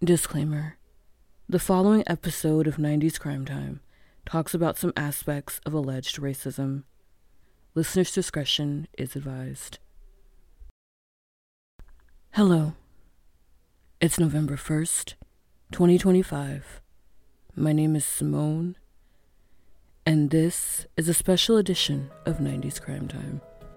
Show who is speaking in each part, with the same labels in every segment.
Speaker 1: Disclaimer. The following episode of 90s Crime Time talks about some aspects of alleged racism. Listener's discretion is advised. Hello. It's November 1st, 2025. My name is Simone, and this is a special edition of 90s Crime Time.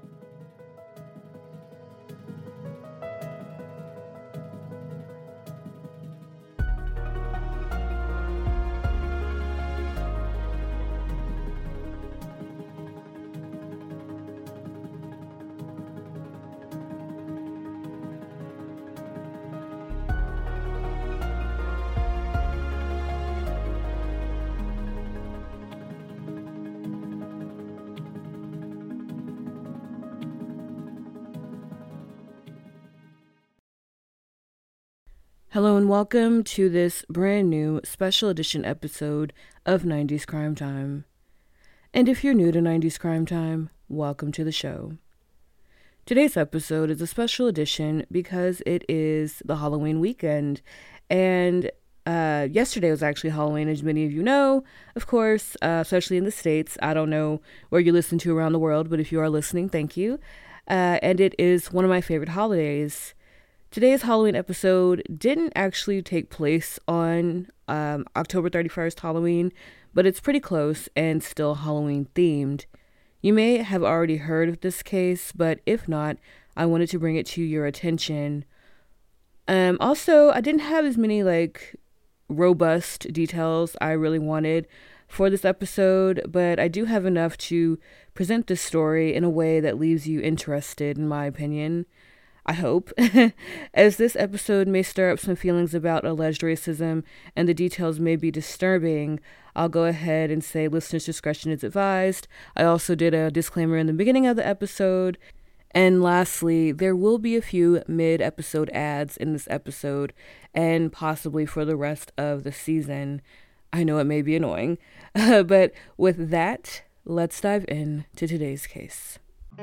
Speaker 1: Hello and welcome to this brand new special edition episode of 90s Crime Time. And if you're new to 90s Crime Time, welcome to the show. Today's episode is a special edition because it is the Halloween weekend. And yesterday was actually Halloween, as many of you know, of course, especially in the States. I don't know where you listen to around the world, but if you are listening, thank you. And it is one of my favorite holidays. Today's Halloween episode didn't actually take place on October 31st, Halloween, but it's pretty close and still Halloween themed. You may have already heard of this case, but if not, I wanted to bring it to your attention. Also, I didn't have as many robust details I really wanted for this episode, but I do have enough to present this story in a way that leaves you interested, in my opinion. I hope, as this episode may stir up some feelings about alleged racism and the details may be disturbing. I'll go ahead and say listener's discretion is advised. I also did a disclaimer in the beginning of the episode. And lastly, there will be a few mid-episode ads in this episode and possibly for the rest of the season. I know it may be annoying, but with that, let's dive into today's case.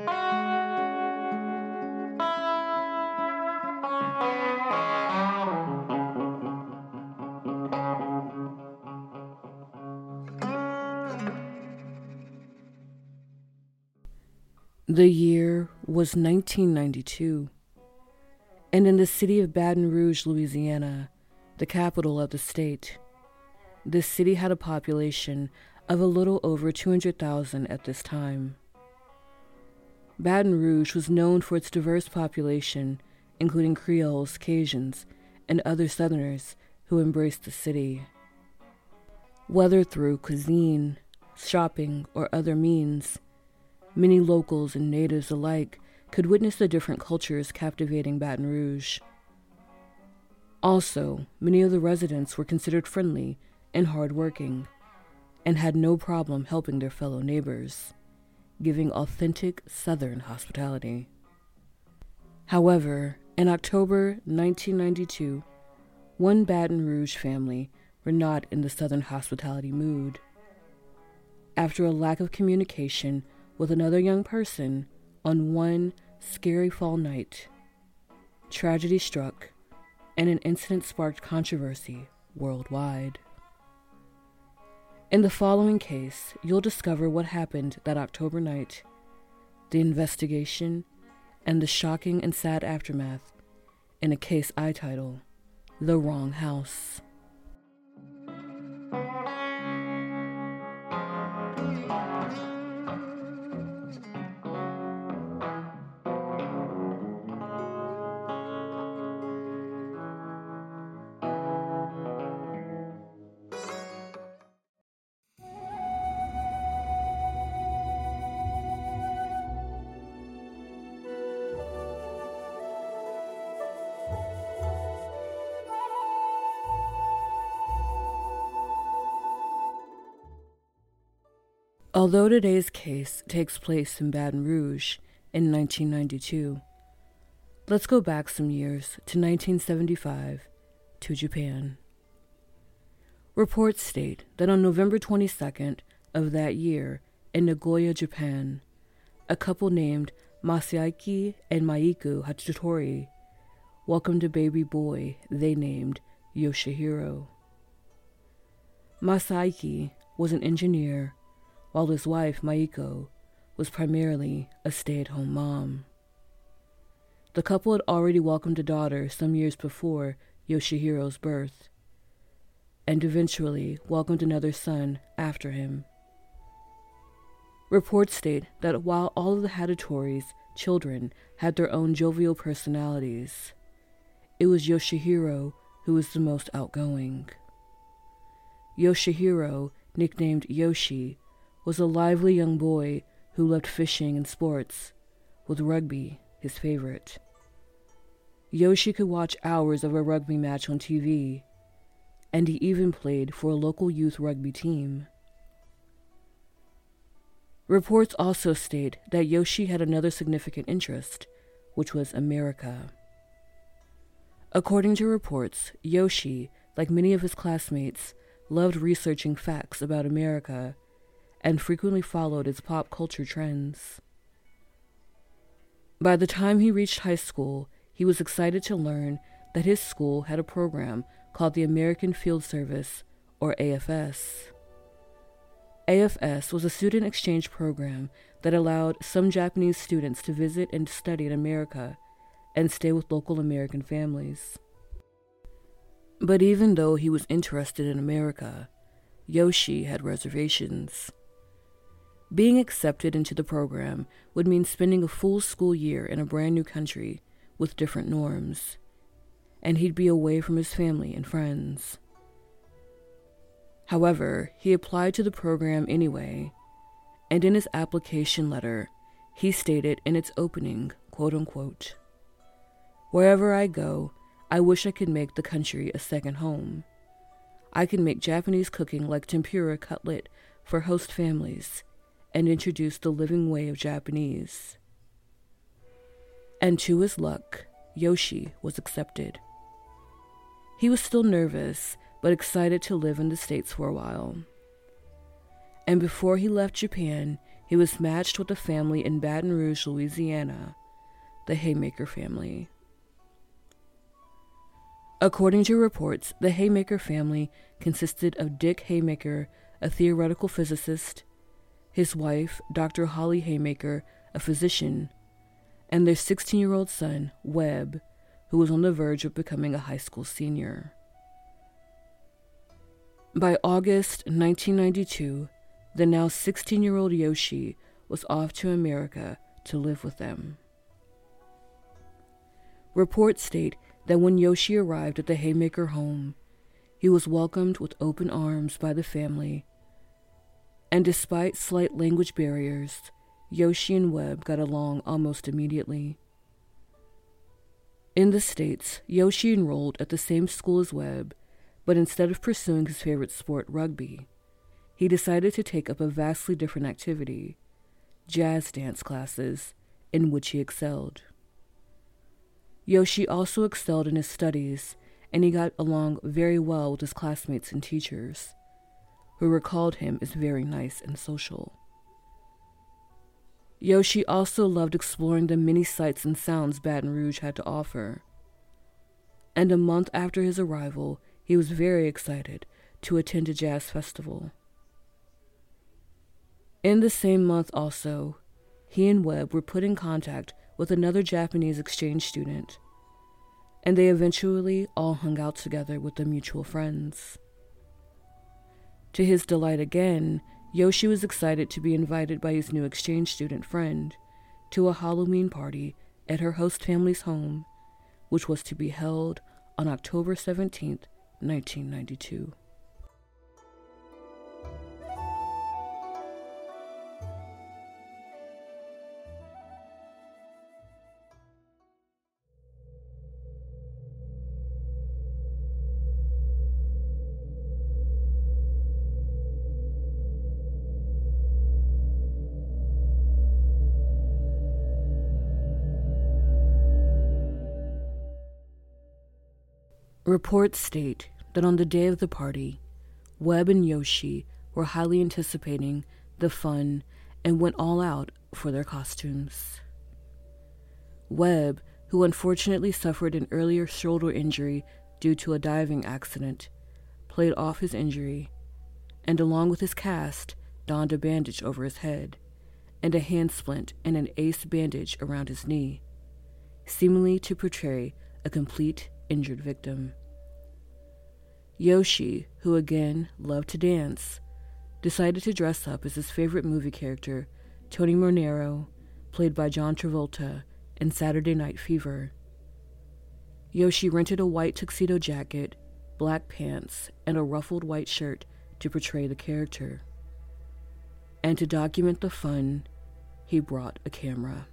Speaker 1: The year was 1992, and in the city of Baton Rouge, Louisiana, the capital of the state, this city had a population of a little over 200,000 at this time. Baton Rouge was known for its diverse population, including Creoles, Cajuns, and other Southerners who embraced the city. Whether through cuisine, shopping, or other means, many locals and natives alike could witness the different cultures captivating Baton Rouge. Also, many of the residents were considered friendly and hardworking, and had no problem helping their fellow neighbors, giving authentic Southern hospitality. However, in October 1992, one Baton Rouge family were not in the Southern hospitality mood. After a lack of communication with another young person on one scary fall night, tragedy struck, and an incident sparked controversy worldwide. In the following case, you'll discover what happened that October night, the investigation, and the shocking and sad aftermath in a case I title, The Wrong House. Although today's case takes place in Baton Rouge in 1992, let's go back some years to 1975 to Japan. Reports state that on November 22nd of that year in Nagoya, Japan, a couple named Masaaki and Maiku Hattori welcomed a baby boy they named Yoshihiro. Masaiki was an engineer, while his wife, Maiko, was primarily a stay-at-home mom. The couple had already welcomed a daughter some years before Yoshihiro's birth, and eventually welcomed another son after him. Reports state that while all of the Hatatori's children had their own jovial personalities, it was Yoshihiro who was the most outgoing. Yoshihiro, nicknamed Yoshi, was a lively young boy who loved fishing and sports, with rugby his favorite. Yoshi could watch hours of a rugby match on TV, and he even played for a local youth rugby team. Reports also state that Yoshi had another significant interest, which was America. According to reports, Yoshi, like many of his classmates, loved researching facts about America and frequently followed its pop culture trends. By the time he reached high school, he was excited to learn that his school had a program called the American Field Service, or AFS. AFS was a student exchange program that allowed some Japanese students to visit and study in America and stay with local American families. But even though he was interested in America, Yoshi had reservations. Being accepted into the program would mean spending a full school year in a brand new country with different norms, and he'd be away from his family and friends. However, he applied to the program anyway, and in his application letter, he stated in its opening, quote-unquote, "Wherever I go, I wish I could make the country a second home. I can make Japanese cooking like tempura cutlet for host families and introduce the living way of Japanese." And to his luck, Yoshi was accepted. He was still nervous, but excited to live in the States for a while. And before he left Japan, he was matched with a family in Baton Rouge, Louisiana, the Haymaker family. According to reports, the Haymaker family consisted of Dick Haymaker, a theoretical physicist, his wife, Dr. Holly Haymaker, a physician, and their 16-year-old son, Webb, who was on the verge of becoming a high school senior. By August 1992, the now 16-year-old Yoshi was off to America to live with them. Reports state that when Yoshi arrived at the Haymaker home, he was welcomed with open arms by the family, and despite slight language barriers, Yoshi and Webb got along almost immediately. In the States, Yoshi enrolled at the same school as Webb, but instead of pursuing his favorite sport, rugby, he decided to take up a vastly different activity, jazz dance classes, in which he excelled. Yoshi also excelled in his studies, and he got along very well with his classmates and teachers, who recalled him as very nice and social. Yoshi also loved exploring the many sights and sounds Baton Rouge had to offer, and a month after his arrival, he was very excited to attend a jazz festival. In the same month also, he and Webb were put in contact with another Japanese exchange student, and they eventually all hung out together with their mutual friends. To his delight again, Yoshi was excited to be invited by his new exchange student friend to a Halloween party at her host family's home, which was to be held on October 17th, 1992. Reports state that on the day of the party, Webb and Yoshi were highly anticipating the fun and went all out for their costumes. Webb, who unfortunately suffered an earlier shoulder injury due to a diving accident, played off his injury, and along with his cast, donned a bandage over his head, and a hand splint and an ace bandage around his knee, seemingly to portray a complete injured victim. Yoshi, who again loved to dance, decided to dress up as his favorite movie character, Tony Manero, played by John Travolta in Saturday Night Fever. Yoshi rented a white tuxedo jacket, black pants, and a ruffled white shirt to portray the character. And to document the fun, he brought a camera.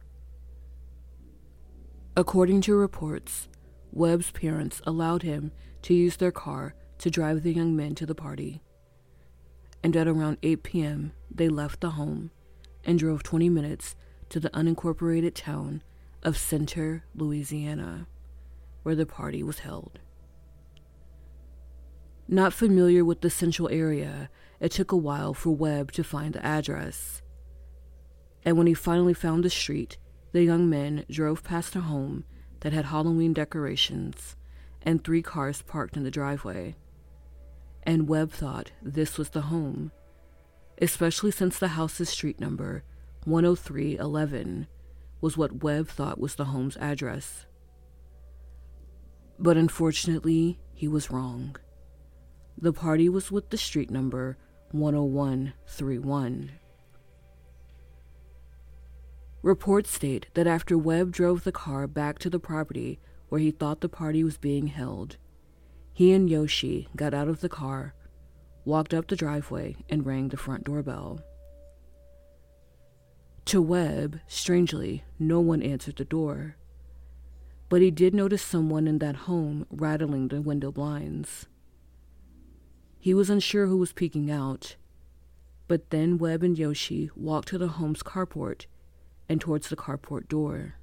Speaker 1: According to reports, Webb's parents allowed him to use their car to drive the young men to the party. And at around 8 p.m., they left the home and drove 20 minutes to the unincorporated town of Center, Louisiana, where the party was held. Not familiar with the central area, it took a while for Webb to find the address. And when he finally found the street, the young men drove past a home that had Halloween decorations and 3 cars parked in the driveway. And Webb thought this was the home, especially since the house's street number, 10311, was what Webb thought was the home's address. But unfortunately, he was wrong. The party was with the street number 10131. Reports state that after Webb drove the car back to the property where he thought the party was being held, he and Yoshi got out of the car, walked up the driveway, and rang the front doorbell. To Webb, strangely, no one answered the door, but he did notice someone in that home rattling the window blinds. He was unsure who was peeking out, but then Webb and Yoshi walked to the home's carport and towards the carport door.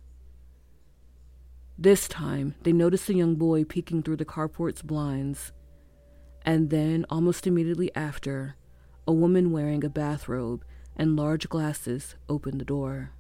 Speaker 1: This time, they noticed a young boy peeking through the carport's blinds, and then, almost immediately after, a woman wearing a bathrobe and large glasses opened the door.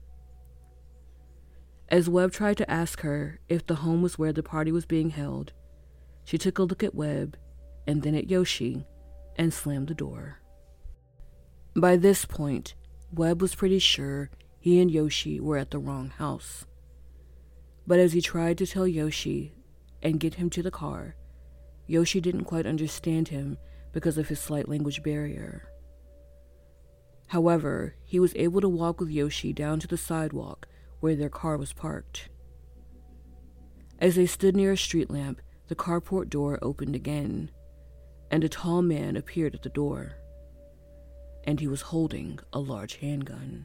Speaker 1: As Webb tried to ask her if the home was where the party was being held, she took a look at Webb and then at Yoshi and slammed the door. By this point, Webb was pretty sure he and Yoshi were at the wrong house. But as he tried to tell Yoshi and get him to the car, Yoshi didn't quite understand him because of his slight language barrier. However, he was able to walk with Yoshi down to the sidewalk where their car was parked. As they stood near a street lamp, the carport door opened again, and a tall man appeared at the door, and he was holding a large handgun.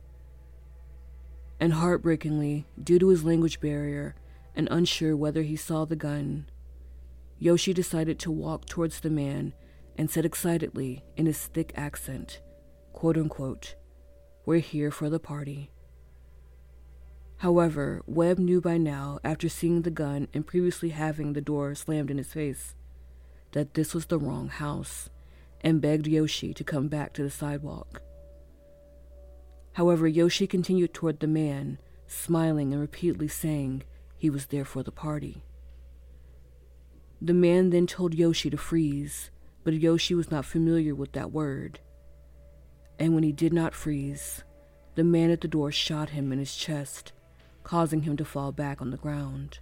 Speaker 1: And heartbreakingly, due to his language barrier and unsure whether he saw the gun, Yoshi decided to walk towards the man and said excitedly in his thick accent, quote unquote, "We're here for the party." However, Webb knew by now, after seeing the gun and previously having the door slammed in his face, that this was the wrong house, and begged Yoshi to come back to the sidewalk. However, Yoshi continued toward the man, smiling and repeatedly saying he was there for the party. The man then told Yoshi to freeze, but Yoshi was not familiar with that word. And when he did not freeze, the man at the door shot him in his chest, causing him to fall back on the ground.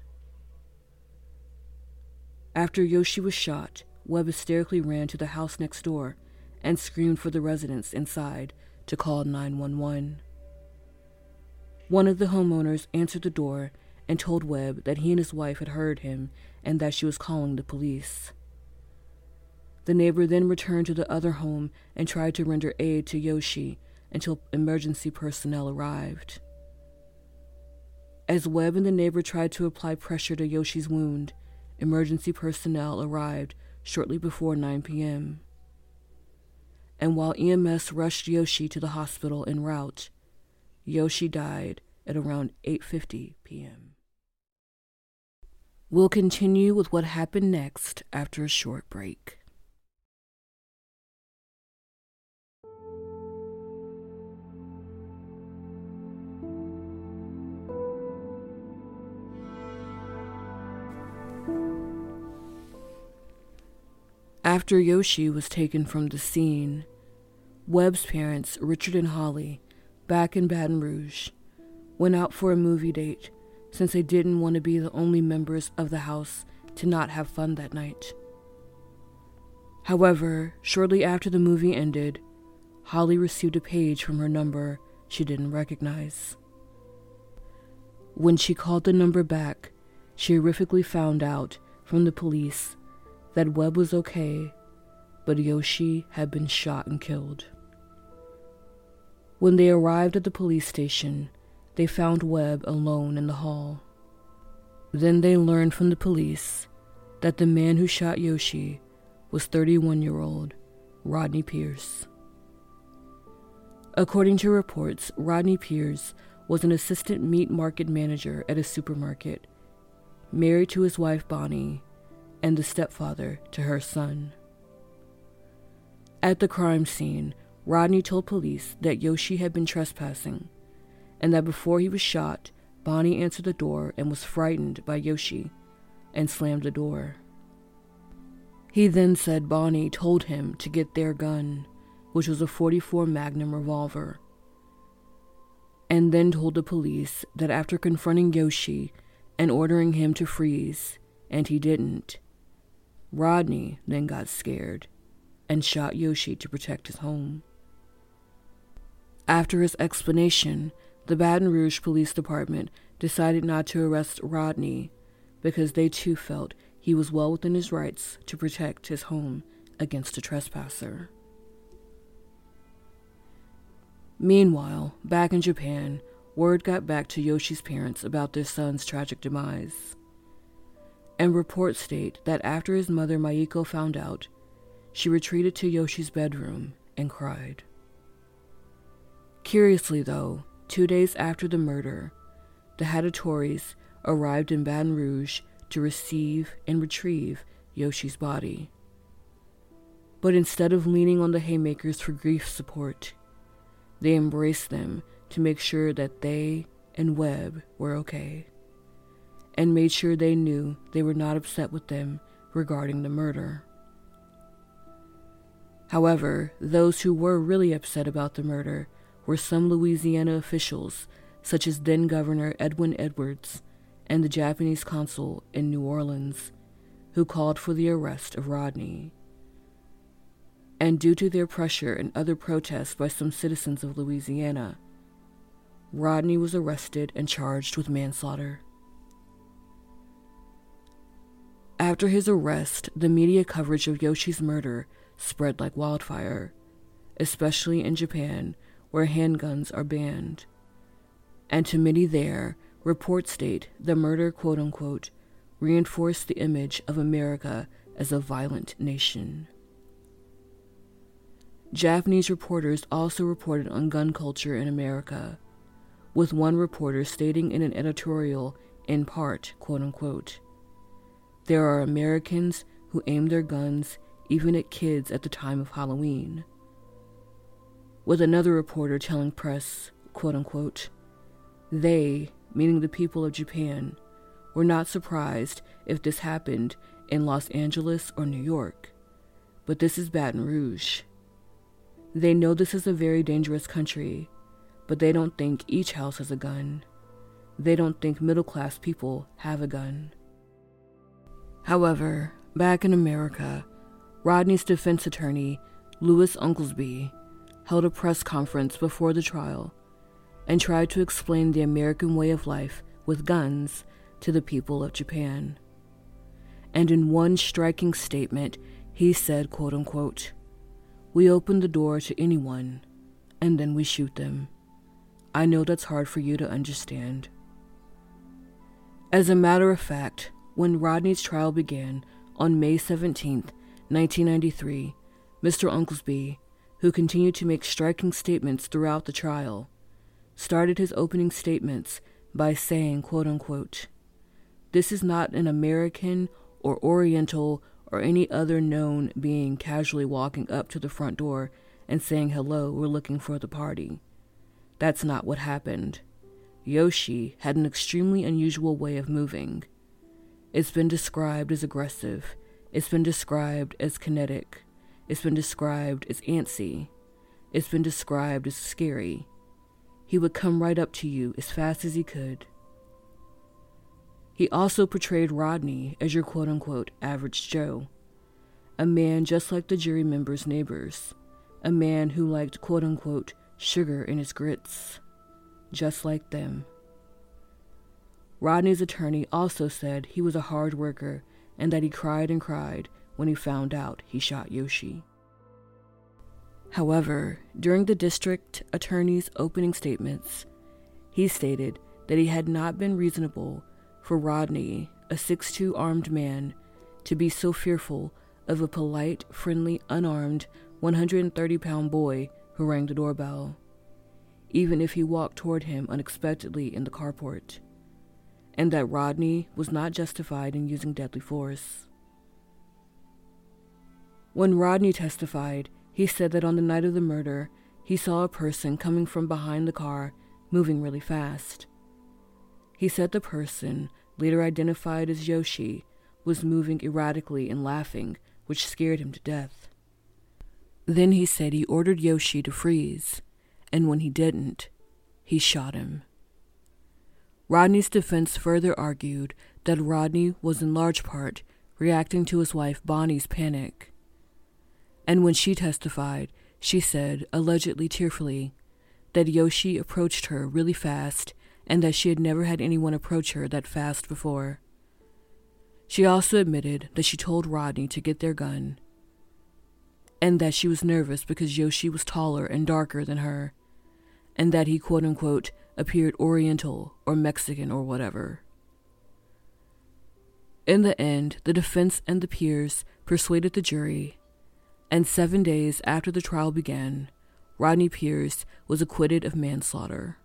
Speaker 1: After Yoshi was shot, Webb hysterically ran to the house next door and screamed for the residents inside to call 911. One of the homeowners answered the door and told Webb that he and his wife had heard him and that she was calling the police. The neighbor then returned to the other home and tried to render aid to Yoshi until emergency personnel arrived. As Webb and the neighbor tried to apply pressure to Yoshi's wound, emergency personnel arrived shortly before 9 p.m. And while EMS rushed Yoshi to the hospital en route, Yoshi died at around 8:50 p.m. We'll continue with what happened next after a short break. After Yoshi was taken from the scene, Webb's parents, Richard and Holly, back in Baton Rouge, went out for a movie date since they didn't want to be the only members of the house to not have fun that night. However, shortly after the movie ended, Holly received a page from her number she didn't recognize. When she called the number back, she horrifically found out from the police that Webb was okay, but Yoshi had been shot and killed. When they arrived at the police station, they found Webb alone in the hall. Then they learned from the police that the man who shot Yoshi was 31-year-old Rodney Pierce. According to reports, Rodney Pierce was an assistant meat market manager at a supermarket, married to his wife Bonnie, and the stepfather to her son. At the crime scene, Rodney told police that Yoshi had been trespassing, and that before he was shot, Bonnie answered the door and was frightened by Yoshi and slammed the door. He then said Bonnie told him to get their gun, which was a .44 Magnum revolver, and then told the police that after confronting Yoshi and ordering him to freeze, and he didn't, Rodney then got scared and shot Yoshi to protect his home. After his explanation, the Baton Rouge Police Department decided not to arrest Rodney because they too felt he was well within his rights to protect his home against a trespasser. Meanwhile, back in Japan, word got back to Yoshi's parents about their son's tragic demise. And reports state that after his mother Maiko found out, she retreated to Yoshi's bedroom and cried. Curiously though, 2 days after the murder, the Hattori arrived in Baton Rouge to receive and retrieve Yoshi's body. But instead of leaning on the Haymakers for grief support, they embraced them to make sure that they and Webb were okay, and made sure they knew they were not upset with them regarding the murder. However, those who were really upset about the murder were some Louisiana officials, such as then-Governor Edwin Edwards and the Japanese consul in New Orleans, who called for the arrest of Rodney. And due to their pressure and other protests by some citizens of Louisiana, Rodney was arrested and charged with manslaughter. After his arrest, the media coverage of Yoshi's murder spread like wildfire, especially in Japan, where handguns are banned. And to many there, reports state the murder, quote-unquote, reinforced the image of America as a violent nation. Japanese reporters also reported on gun culture in America, with one reporter stating in an editorial, in part, quote-unquote, there are Americans who aim their guns even at kids at the time of Halloween. With another reporter telling press, quote-unquote, they, meaning the people of Japan, were not surprised if this happened in Los Angeles or New York, but this is Baton Rouge. They know this is a very dangerous country, but they don't think each house has a gun. They don't think middle-class people have a gun. However, back in America, Rodney's defense attorney, Louis Unglesby, held a press conference before the trial and tried to explain the American way of life with guns to the people of Japan. And in one striking statement, he said, quote-unquote, we open the door to anyone, and then we shoot them. I know that's hard for you to understand. As a matter of fact, when Rodney's trial began on May 17, 1993, Mr. Unglesby, who continued to make striking statements throughout the trial, started his opening statements by saying, quote-unquote, this is not an American or Oriental or any other known being casually walking up to the front door and saying, hello, we're looking for the party. That's not what happened. Yoshi had an extremely unusual way of moving. It's been described as aggressive, It's been described as kinetic. It's been described as antsy. It's been described as scary. He would come right up to you as fast as he could. He also portrayed Rodney as your quote-unquote average Joe, a man just like the jury members' neighbors, a man who liked quote-unquote sugar in his grits, just like them. Rodney's attorney also said he was a hard worker and that he cried and cried when he found out he shot Yoshi. However, during the district attorney's opening statements, he stated that he had not been reasonable for Rodney, a 6'2" armed man, to be so fearful of a polite, friendly, unarmed 130-pound boy who rang the doorbell, even if he walked toward him unexpectedly in the carport, and that Rodney was not justified in using deadly force. When Rodney testified, he said that on the night of the murder, he saw a person coming from behind the car, moving really fast. He said the person, later identified as Yoshi, was moving erratically and laughing, which scared him to death. Then he said he ordered Yoshi to freeze, and when he didn't, he shot him. Rodney's defense further argued that Rodney was in large part reacting to his wife Bonnie's panic. And when she testified, she said, allegedly tearfully, that Yoshi approached her really fast and that she had never had anyone approach her that fast before. She also admitted that she told Rodney to get their gun and that she was nervous because Yoshi was taller and darker than her and that he quote-unquote appeared Oriental or Mexican or whatever. In the end, the defense and the peers persuaded the jury, and 7 days after the trial began, Rodney Pierce was acquitted of manslaughter.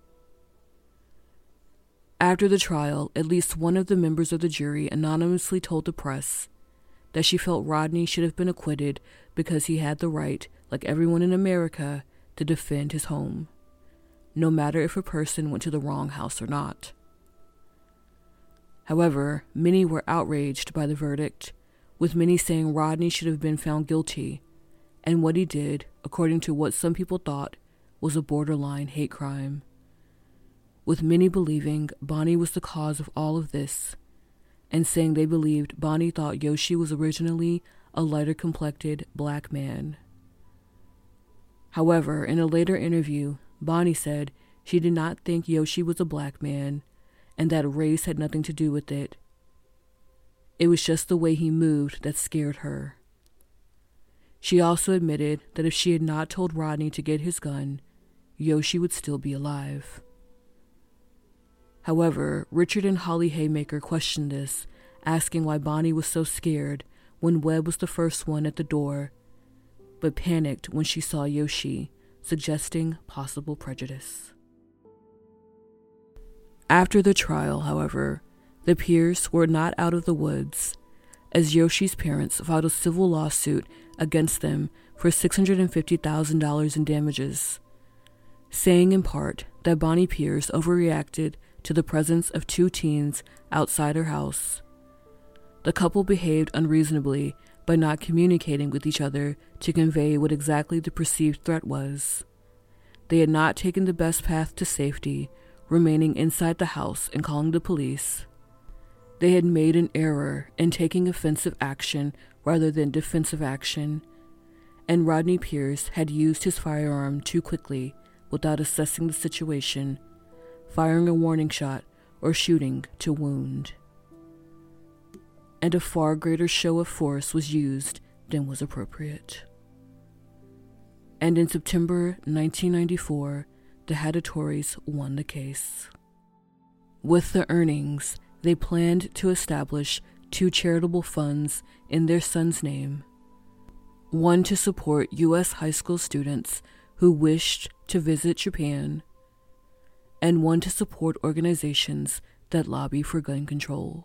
Speaker 1: After the trial, at least one of the members of the jury anonymously told the press that she felt Rodney should have been acquitted because he had the right, like everyone in America, to defend his home, no matter if a person went to the wrong house or not. However, many were outraged by the verdict, with many saying Rodney should have been found guilty, and what he did, according to what some people thought, was a borderline hate crime, with many believing Bonnie was the cause of all of this, and saying they believed Bonnie thought Yoshi was originally a lighter-complected black man. However, in a later interview, Bonnie said she did not think Yoshi was a black man, and that race had nothing to do with it. It was just the way he moved that scared her. She also admitted that if she had not told Rodney to get his gun, Yoshi would still be alive. However, Richard and Holly Haymaker questioned this, asking why Bonnie was so scared when Webb was the first one at the door, but panicked when she saw Yoshi, suggesting possible prejudice. After the trial, however, the Pierce were not out of the woods, as Yoshi's parents filed a civil lawsuit against them for $650,000 in damages, saying in part that Bonnie Pierce overreacted to the presence of two teens outside her house. The couple behaved unreasonably by not communicating with each other to convey what exactly the perceived threat was. They had not taken the best path to safety, remaining inside the house and calling the police. They had made an error in taking offensive action rather than defensive action, and Rodney Pierce had used his firearm too quickly without assessing the situation, firing a warning shot or shooting to wound. And a far greater show of force was used than was appropriate. And in September 1994, the Hattatories won the case. With the earnings, they planned to establish two charitable funds in their son's name, one to support U.S. high school students who wished to visit Japan, and one to support organizations that lobby for gun control.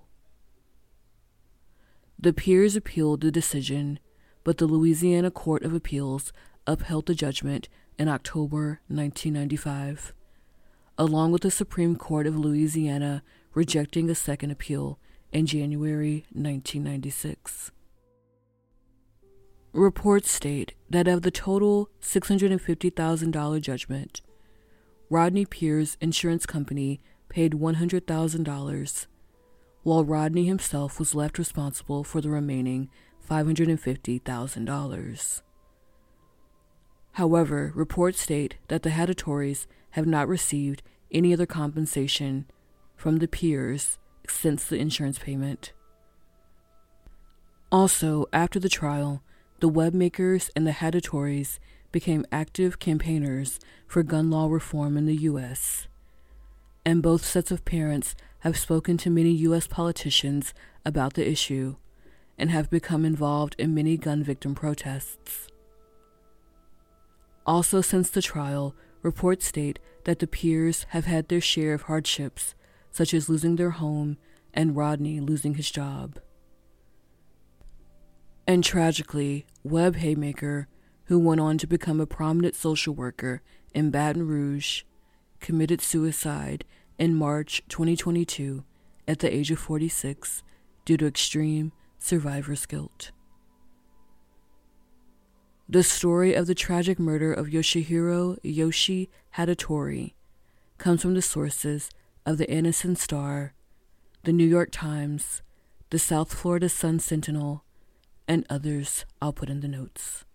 Speaker 1: The peers appealed the decision, but the Louisiana Court of Appeals upheld the judgment in October 1995, along with the Supreme Court of Louisiana rejecting a second appeal in January 1996. Reports state that of the total $650,000 judgment, Rodney Pierce's insurance company paid $100,000, while Rodney himself was left responsible for the remaining $550,000. However, reports state that the Hadatories have not received any other compensation from the Pierce since the insurance payment. Also, after the trial, the Webmakers and the Hadatories became active campaigners for gun law reform in the U.S., and both sets of parents have spoken to many U.S. politicians about the issue and have become involved in many gun victim protests. Also, since the trial, reports state that the Pierce have had their share of hardships, such as losing their home and Rodney losing his job. And tragically, Webb Haymaker, who went on to become a prominent social worker in Baton Rouge, committed suicide in March 2022 at the age of 46 due to extreme survivor's guilt. The story of the tragic murder of Yoshihiro Yoshi Hadatori comes from the sources of the Anniston Star, the New York Times, the South Florida Sun-Sentinel, and others I'll put in the notes.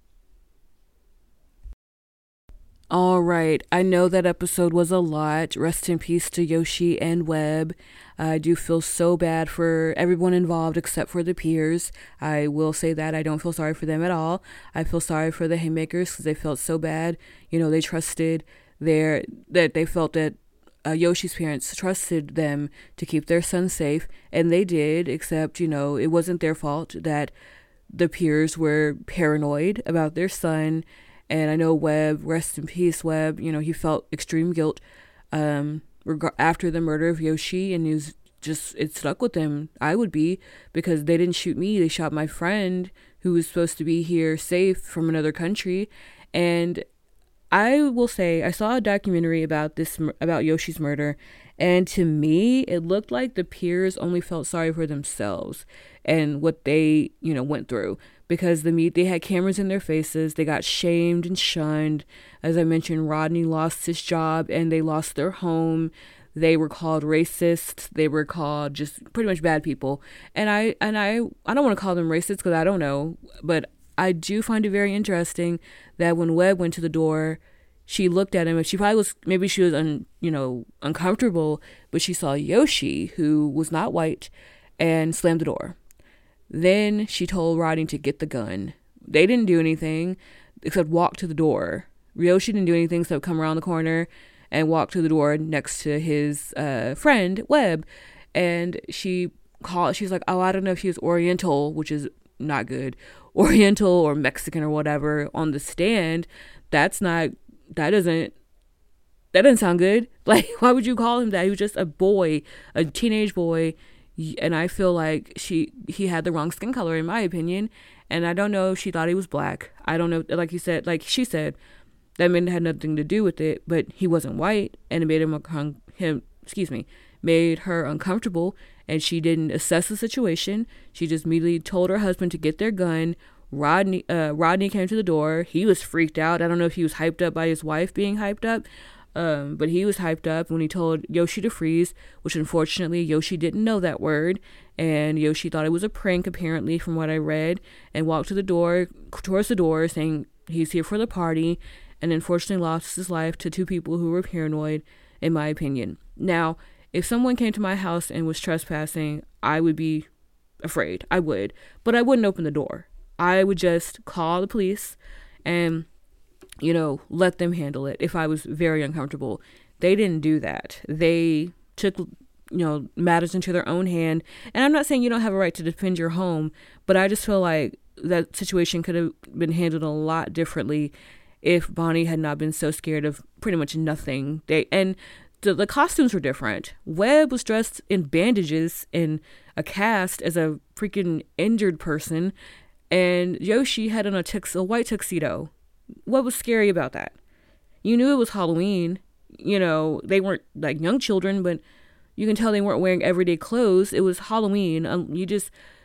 Speaker 1: All right, I know that episode was a lot. Rest in peace to Yoshi and Webb. I do feel so bad for everyone involved except for the Pierce. I will say that I don't feel sorry for them at all. I feel sorry for the Haymakers because they felt so bad. They trusted they felt that Yoshi's parents trusted them to keep their son safe, and they did, except, it wasn't their fault that the Pierce were paranoid about their son. And I know Webb, rest in peace, Webb, he felt extreme guilt after the murder of Yoshi, and it stuck with him. I would be, because they didn't shoot me, they shot my friend who was supposed to be here safe from another country. And I will say, I saw a documentary about Yoshi's murder, and to me, it looked like the Pierce only felt sorry for themselves and what they, went through, because they had cameras in their faces. They got shamed and shunned. As I mentioned, Rodney lost his job and they lost their home. They were called racist. They were called just pretty much bad people. And I don't want to call them racist because I don't know, but I do find it very interesting that when Webb went to the door, she looked at him, and she was uncomfortable, but she saw Yoshi, who was not white, and slammed the door. Then she told Rodney to get the gun. They didn't do anything except walk to the door. Yoshi didn't do anything except come around the corner and walk to the door next to his friend, Webb. And she's like, oh, I don't know if she was Oriental, which is not good, Oriental or Mexican or whatever, on the stand. That doesn't sound good. Like, why would you call him that? He was just a boy, a teenage boy. And I feel like he had the wrong skin color, in my opinion. And I don't know if she thought he was black. I don't know, like she said, that had nothing to do with it, but he wasn't white, and it made her uncomfortable, and she didn't assess the situation. She just immediately told her husband to get their gun. Rodney came to the door. He was freaked out. I don't know if he was hyped up by his wife being hyped up, but he was hyped up when he told Yoshi to freeze, which unfortunately Yoshi didn't know that word, and Yoshi thought it was a prank, apparently, from what I read, and walked towards the door, saying he's here for the party, and unfortunately lost his life to two people who were paranoid, in my opinion. Now, if someone came to my house and was trespassing, I would be afraid. I would. But I wouldn't open the door. I would just call the police and, let them handle it if I was very uncomfortable. They didn't do that. They took, matters into their own hand. And I'm not saying you don't have a right to defend your home, but I just feel like that situation could have been handled a lot differently if Bonnie had not been so scared of pretty much nothing. The costumes were different. Webb was dressed in bandages in a cast as a freaking injured person, and Yoshi had on a white tuxedo. What was scary about that? You knew it was Halloween. They weren't like young children, but you can tell they weren't wearing everyday clothes. It was Halloween.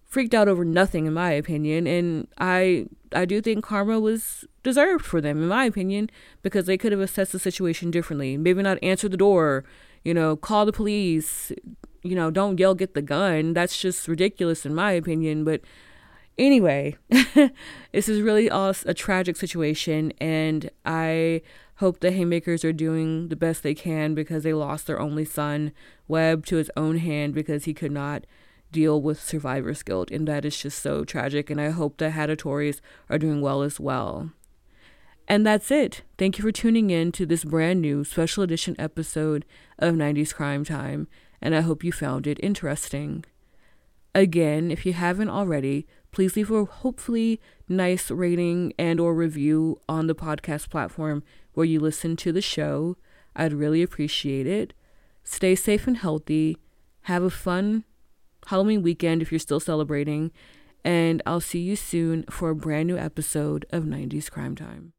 Speaker 1: freaked out over nothing, in my opinion. And I do think karma was deserved for them, in my opinion, because they could have assessed the situation differently. Maybe not answer the door, call the police, don't yell, get the gun. That's just ridiculous, in my opinion. But anyway, this is really a tragic situation, and I hope the Haymakers are doing the best they can, because they lost their only son, Webb, to his own hand because he could not deal with survivor's guilt, and that is just so tragic. And I hope the Hatatoris are doing well as well. And that's it. Thank you for tuning in to this brand new special edition episode of 90s Crime Time, and I hope you found it interesting. Again, if you haven't already, please leave a hopefully nice rating and or review on the podcast platform where you listen to the show. I'd really appreciate it. Stay safe and healthy. Have a fun Halloween weekend if you're still celebrating. And I'll see you soon for a brand new episode of 90s Crime Time.